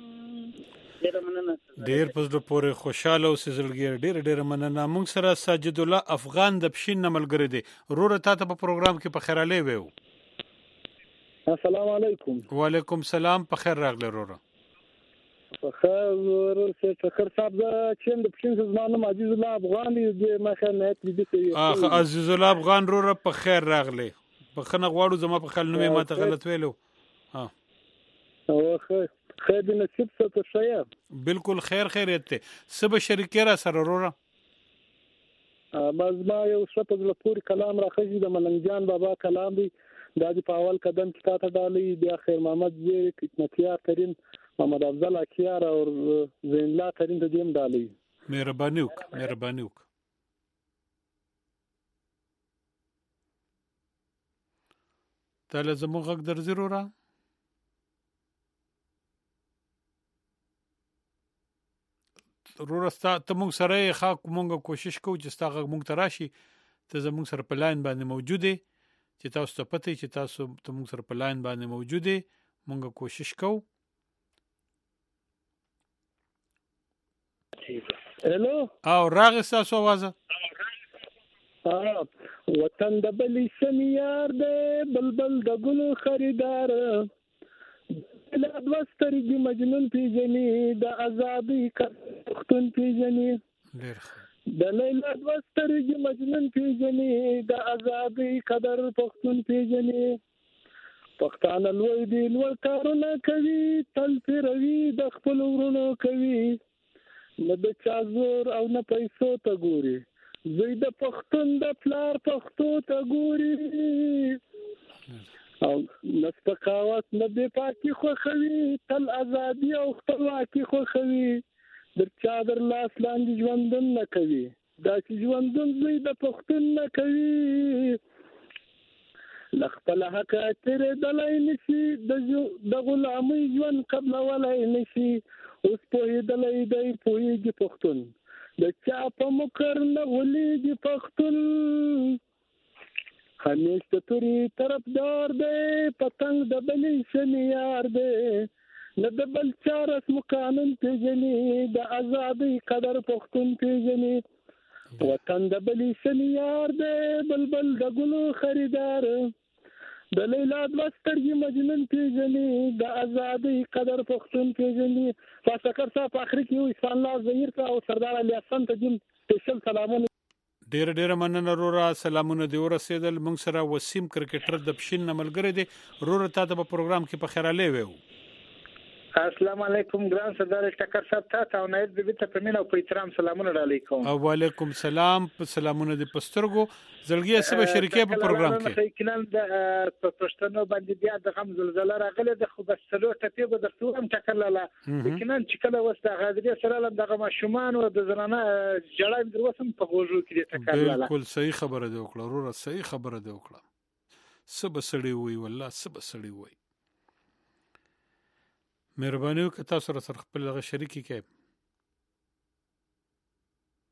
ډیر په زړه پورې خوشاله او سزلګیر ډیر مننه موږ سره ساجد الله افغان د پښین ملګری دی وروره تاسو په پروګرام کې په خیراله ویو السلام علیکم وعلیکم السلام په خیر راغلی وروره په خیر ورسې فخر صاحب چې د پښین زمانه عزیز الله افغان دی ما خیر نه دې عزیز الله افغان وروره په خیر راغلی په خنه غواړو زما په خل نومې ماته غلط ویلو ها او خیر دې نصیب څه شیا بالکل خیریت ته سب شریک را سره وروره باز ما یو څه په پوری کلام راخږي د ملنګ جان بابا کلام دی دا د پاول قدم کې تا ته ډالي بیا خیر محمد زیری حکمتیار ترين محمد افضل اکیار او زین الله ترين ته دیم ډالي مهرباني وک تاله زموږ غږ درځي وروره ستا ته موږ سره خاک موږ کوشش کوو چې ستا غږ موږ ته راشي ته زموږ سره په لاین باندې موجود یې چې تاسو ته پته چې تاسو ته موږ سره په لاین باندې موجود یې موږ کوشش کوو هلو او راغی تاسو आवाज وطن د بلی سمیار دې بلبل د ګلو خریدار لا دوسترګي مجنون پیجنې د آزادۍ پختون پیجنې د لیلا دوسترګي مجنون پیجنې د آزادۍ قدر پختون پیجنې پښتانه لوی دی لوی کارونه کوي تل پیروي د خپل ورونو کوي نه د چا زور او نه پیسو ته ګوري زوی د پښتون د پلار پښتو ته ګوري او نسپکاوت نه بې پاکي خوښوي تل ازادي او خپلواکي خوښوي در چا در لاس لاندې ژوندون نه کوي دا چې ژوندون زوی د پښتون نه کوي له خپل حق تېرېدلی نشي د غلامۍ ژوند قبلولی نشي اوس پوهېدلی دی پوهېږي پښتون د چا په مکر نه غولېږي پښتون همیش د توري طرفدار دی پتنګ د بلې شمیار دی نه د بل چا رسم قانون پیژني د ازادۍ قدر پښتون پیژني وطن د بلې شمیار دی بلبل د ګلو خریدار د لیلا دوسترګي مجنون پیژني د ازادۍ قدر پښتون پیژني فاسکر صاحب اخري کې انسان الله زهیر او سردار علي حسن ته جن سپیشل سلامونه ډیر مننه وروره سلامونه دی ورسېدل موږ سره وسیم کرکټر د پښین ملګری دی وروره تاسو په پروګرام کې په خیراله ویو السلام علیکم ګران سردار ټکر صاحب ته او نایب بیبي ته په مینه او په احترام سلامونه علیکم او وعلیکم سلام سلامونه دی پسترګو زلګي سبا شریکې په پروګرام کې یقینا د پښتنو باندې بیا د غم زلزلہ راغله د خو بس څلور ټپې به د څوم ټکر لاله یقینا چې کله وسته غادري سره دغه ماشومان او د زنانه جړا دروسم په غوږو کې ټکر لاله بالکل صحیح خبره دی وکړه وروره صحیح خبره دی وکړه سبا سړی وي والله سبا سړی وي مهرباني وکړه تاسو سره خپل دغه شریکي کې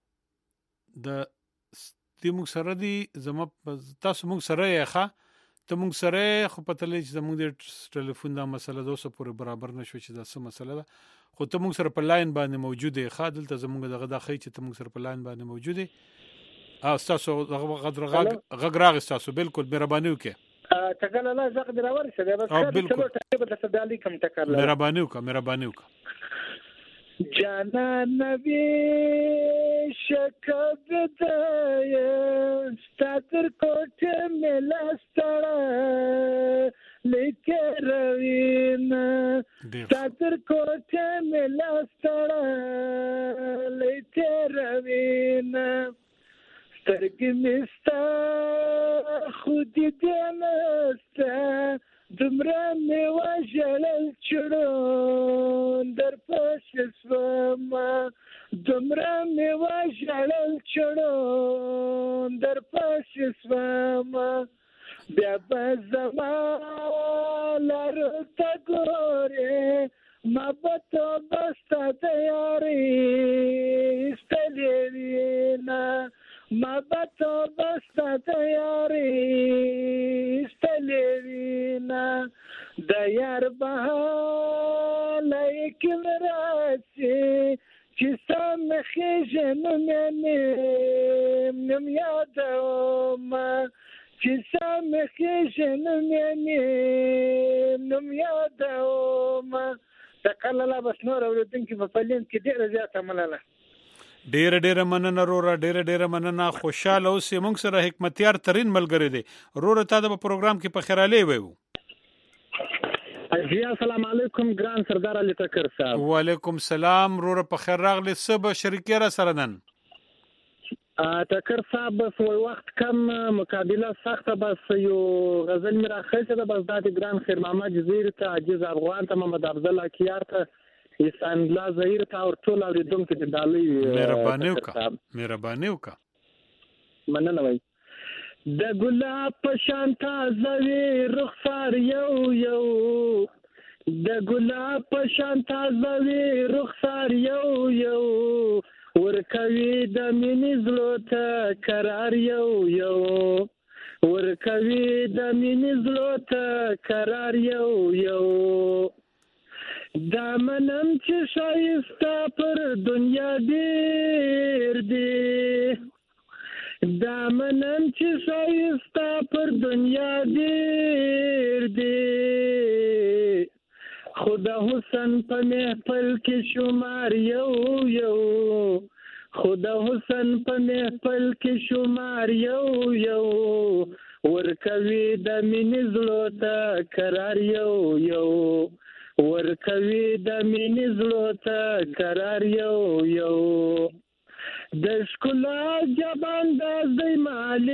د موږ سره دی زما تاسو موږ سره یې ښه ته مونږ سره خو پته لې چې زموږ د ټلیفون دا مسله د اوسه پورې برابر نشو چې دا څه مسله ده خو ته مونږ سره په لاین باندې موجود یې خادل ته زموږ دغه د خې چې ته مونږ سره په لاین باندې موجود یې تاسو غږ راغی تاسو بالکل مهرباني وکړئ ټکل الله زغ دراور شه بس څلور ټکي به تاسو دالي کوم ټکل مهرباني وکړه جانا نبی شکب دای ستر کوټ ملستړ لیکه روینا ستر کوټ ملستړ لیکه روینا سترګې مستا خود دې نستا دمره می وژلل چړون در پښې سوما دمره می وژلل چړون در پښې سوما بیا به زما لارو ته ګورې ما به تو بستا د یارې ایستلې وینه ما به تو بستا د یارې ایستلې وینه د یار بهاله کوم راسي چې ستا مخې نوم یې نوم یادومه چې ستا مخې نوم یې نوم یادومه ټکل الله بس نور اورېدونکي په پلین کې ډېره زیاته مننه ډیره مننه روره ډیره مننه خوشاله اوسې موږ سره حکمتیار ترين ملګری دی روره تا د پروګرام کې په خیراله ویو السلام علیکم ګران سردار علي ټکر صاحب وعلیکم السلام روره په خیر راغلی سبا شریکه را سره نن ټکر صاحب بس وخت کم مقابله سخته بس یو غزل میرا خیسه ده بس د ګران خیر محمد جزیر ته عجز افغان ته محمد افضل کیار ته ایسان الله زهیر ته اور ټول اوریدونکو ته دالي مهرباني وکړه مننه وای د ګلاب په شان تازه رخسار یو د ګلاب په شان تازه رخسار یو ورکوي د مینې زلو ته قرار یو ورکوي د مینې زلو ته قرار یو دا منم چې شایسته پر دنیا ډېر دی دا منم چې شایسته پر دنیا ډېر دی خدا حسن په محفل کې شمار یو خدا حسن په محفل کې شمار یو ورکوي د مینې زلو ته قرار یو ورکوي د مینې زلو ته قرار یو د ښکلا جبان د مال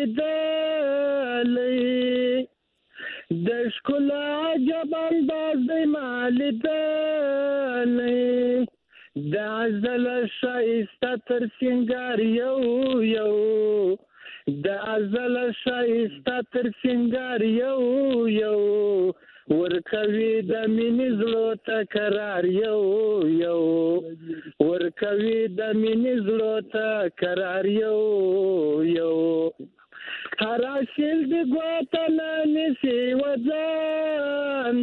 دلی د ښکلا جبان د مال دلی د ازل شایسته تر سنگار یو د ازل شایسته تر سنگار یو ورکوي د مینې زلو ته قرار یو ورکوي د مینې زلو ته قرار یو هر شل د ګوتنه نسی وځان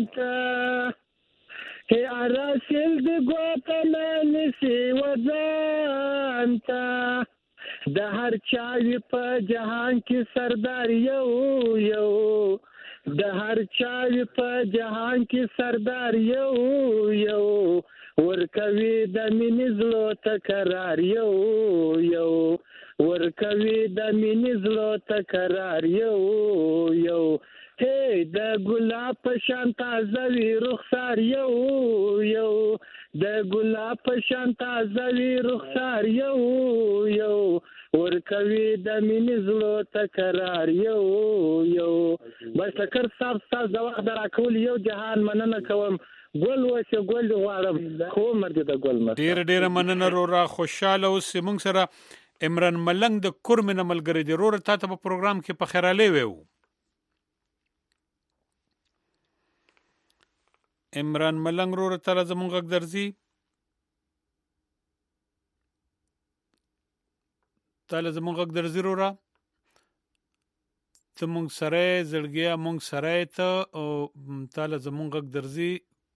ته هر شل د ګوتنه نسی وځان ته د هر چا په جهان کې سردار یو د هر چا په جهان کې سردار یو ورکوي د مینې زلو ته قرار یو ورکوي د مینې زلو ته قرار یو د ګلاب په شان تازه وي رخسار یو د ګلاب په شان تازه وي رخسار یو ورکوي د مینې زلو ته قرار یو بس ټکر صاحب تاسو د وخت راکول یو جهان مننه کوم ګل وشه ګل غواړم خو مرګ د ګل مر ډیر مننه رورا خوشاله اوسې موږ سره عمران ملنګ د کورمن ملګری دی رورا تاسو په پروګرام کې په خیراله ویو عمران ملنګ رورا تر زمونږ غږ درځي تعالی زمونږ غږ درځي رورا ته مونږ سره زړګیا مونږ سره ته او تعالی زمونږ غږ درځي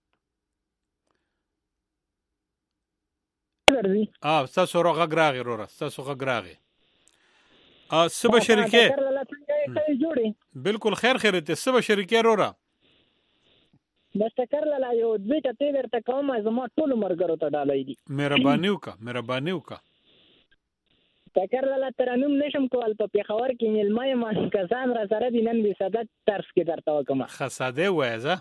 تاسو غږ راغی وروره تاسو غږ راغی سبا شریکه بالکل خیر ته سبا شریکه وروره بس تکر لاله یو دوی ته ورته کوم زما ټول مرګرو ته ډالۍ دي مهرباني وکړه تکر لاله ترنم نشم کول په پیښور کې ملمای ما کسان را سره دي نن به صدت درس کې درته وکم خساده وایزه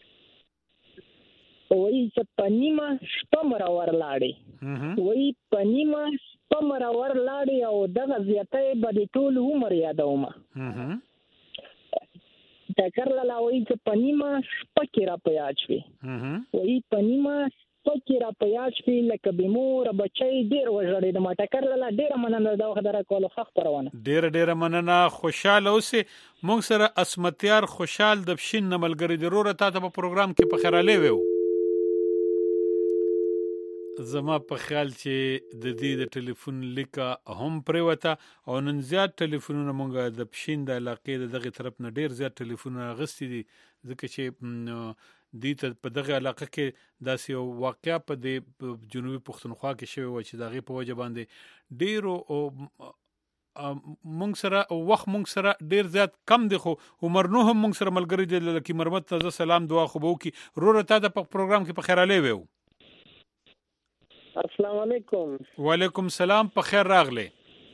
وای چې پنیما شپمر ورلاړي وای پنیما شپمر ورلاړي او دغه زیاته به ټول عمر یادوم تکر لاله وای چې پنیما شپکې را پیاچوي وای پنیما پکې را پیاچوي لکه بمور بچي ډیر وژړې د ما تکر لاله ډیر مننه دا وخت را کول خو خبرونه ډیر مننه خوشاله اوسه مونږ سره اسمتیار خوشحال د بشین ملګری ضروره تاسو په پروګرام کې په خیراله وو زما په خیال چې د دې د ټلیفون لیکه هم پریوته او نن زیات ټلیفونونه مونږ د بشین د علاقې دغه طرف نه ډیر زیات ټلیفونونه غستې دي ځکه چې دې ته په دغه علاقه کې داسې یو واقعیا په د جنوبي پښتونخوا کې شوی و چې دغه په وجه باندې ډیرو مونږ سره وخت مونږ سره ډیر زیات کم دی خو عمر نو هم مونږ سره ملګری دی لکه مرمت تازه سلام دعا خو بو کی روره تا د پروګرام کې په خیراله وو السلام علیکم وعلیکم السلام په خیر راغله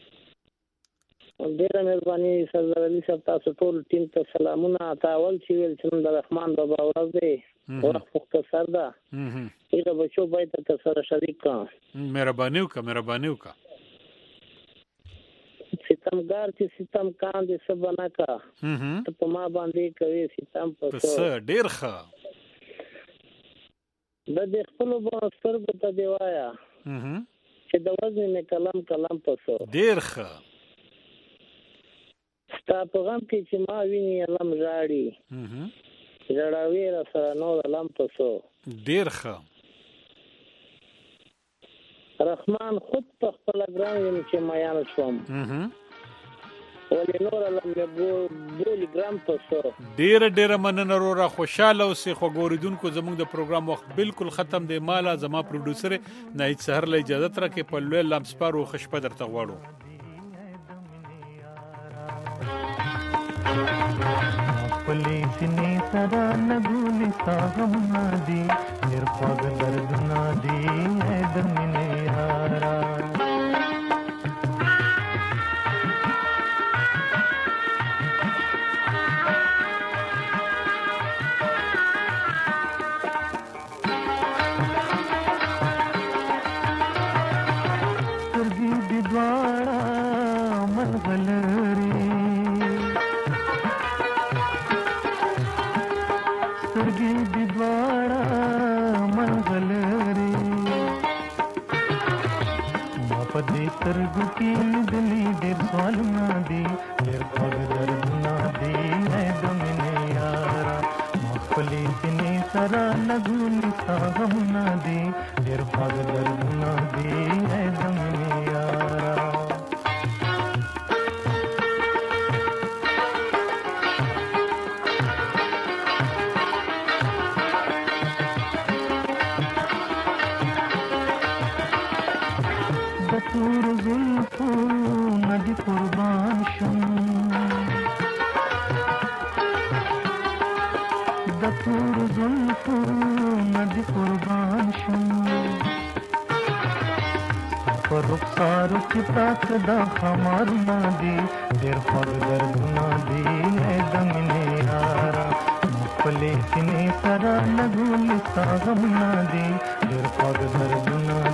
ډیره مهرباني سردار علي صاحب تاسو ټول ټیم ته سلامونه تاول چې ویل چې د رحمان بابا ورځ دی وخت مختصر ده ایغه بچو باید ته سره شریک کا مهرباني وکړه ستمګار چې ستم کان دې سبنا کا ته په ما باندې کوي ستم پس ډیر ښه د دې خپل سترګو ته دی وایا چې د وزن نه کلم پسو ډیر ښه ستا په غم کې چې ما ویني علم ژاړي ژړاوي را سره نو علم پسو ډیر ښه رحمان خود په خپل ګرام چې میان شوم ولې نور علم له بولی ګرام پسو ډیر مننه وروره خوشاله اوسې خو ګوریدونکو زموږ د پروګرام وخت بالکل ختم دی مالا زما پروډوسر نهید سحر له اجازه تر کې په لوی لمسپارو خشپه درته غواړو पुलिस ने सरा नगुल सागम नादी निर्पग दर्द नादी है दमने हारा सरगी दिद्वारा मन गलरी सरगी दिद्वारा मंगलरी मापदी सरगु की दिली देर साल ना दी देर पग दर्द ना दी है दमने यारा मापली सिने सरा लगुली सागम ना दी देर पग दर्द ना दी है दमने यारा दतूर जुल्फो नदी कुर्बान शुम दतूर जुल्फो नदी कुर्बान शुम पर रुखसार की ताकदा हमार नादी देर पग दर्द नादी है दमने यारा मुखले सिने सरा लगुल सागम नादी देर पग दर्द नादी